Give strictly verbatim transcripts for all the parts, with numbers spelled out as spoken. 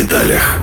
деталях.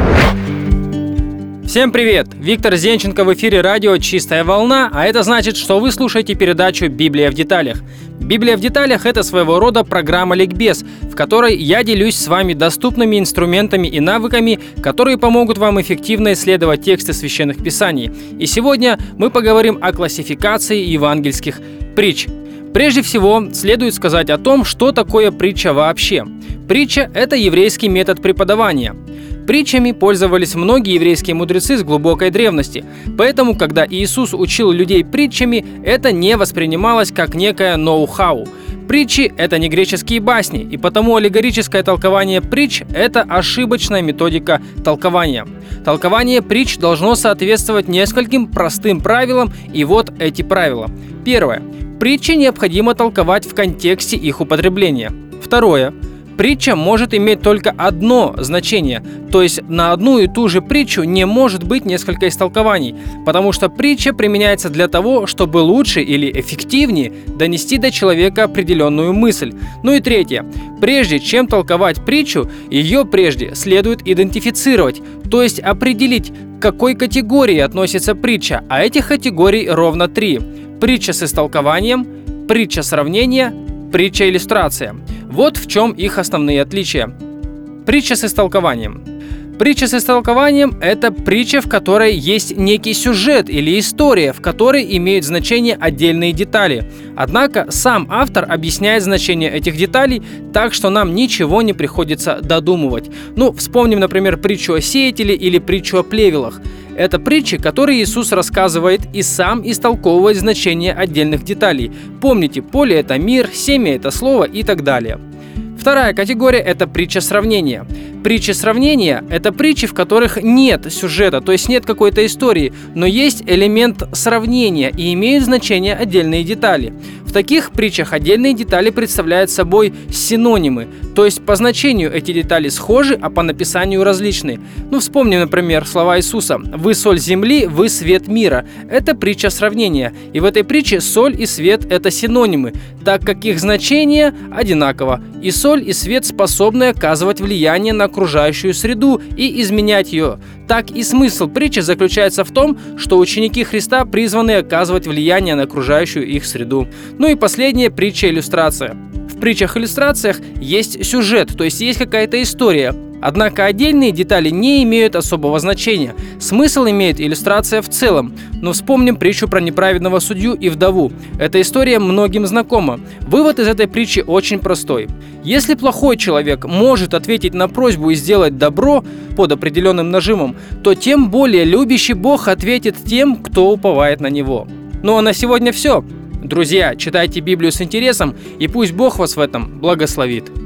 Всем привет! Виктор Зенченко в эфире радио «Чистая волна», а это значит, что вы слушаете передачу «Библия в деталях». «Библия в деталях» — это своего рода программа «Ликбез», в которой я делюсь с вами доступными инструментами и навыками, которые помогут вам эффективно исследовать тексты священных писаний. И сегодня мы поговорим о классификации евангельских притч. Прежде всего, следует сказать о том, что такое притча вообще. Притча – это еврейский метод преподавания. Притчами пользовались многие еврейские мудрецы с глубокой древности, поэтому, когда Иисус учил людей притчами, это не воспринималось как некое ноу-хау. Притчи – это не греческие басни, и потому аллегорическое толкование притч – это ошибочная методика толкования. Толкование притч должно соответствовать нескольким простым правилам, и вот эти правила. Первое. Притчи необходимо толковать в контексте их употребления. Второе. Притча может иметь только одно значение, то есть на одну и ту же притчу не может быть несколько истолкований, потому что притча применяется для того, чтобы лучше или эффективнее донести до человека определенную мысль. Ну и третье. Прежде чем толковать притчу, ее прежде следует идентифицировать, то есть определить, к какой категории относится притча, а этих категорий ровно три. Притча с истолкованием, притча сравнения, притча-иллюстрация. Вот в чем их основные отличия. Притча с истолкованием. Притча с истолкованием – это притча, в которой есть некий сюжет или история, в которой имеют значение отдельные детали. Однако сам автор объясняет значение этих деталей так, что нам ничего не приходится додумывать. Ну, вспомним, например, притчу о сеятеле или притчу о плевелах. Это притчи, которые Иисус рассказывает и сам истолковывает значение отдельных деталей. Помните, поле – это мир, семя – это слово и так далее. Вторая категория – это притча сравнения. Притчи сравнения – это притчи, в которых нет сюжета, то есть нет какой-то истории, но есть элемент сравнения и имеют значение отдельные детали. В таких притчах отдельные детали представляют собой синонимы, то есть по значению эти детали схожи, а по написанию различны. Ну, вспомним, например, слова Иисуса: «Вы соль земли, вы свет мира». Это притча сравнения, и в этой притче соль и свет – это синонимы, так как их значение одинаково. И соль, и свет способны оказывать влияние на окружающую среду и изменять ее. Так и смысл притчи заключается в том, что ученики Христа призваны оказывать влияние на окружающую их среду. Ну и последняя притча-иллюстрация. В притчах-иллюстрациях есть сюжет, то есть есть какая-то история. Однако отдельные детали не имеют особого значения. Смысл имеет иллюстрация в целом. Но вспомним притчу про неправедного судью и вдову. Эта история многим знакома. Вывод из этой притчи очень простой. Если плохой человек может ответить на просьбу и сделать добро под определенным нажимом, то тем более любящий Бог ответит тем, кто уповает на Него. Ну а на сегодня все. Друзья, читайте Библию с интересом, и пусть Бог вас в этом благословит.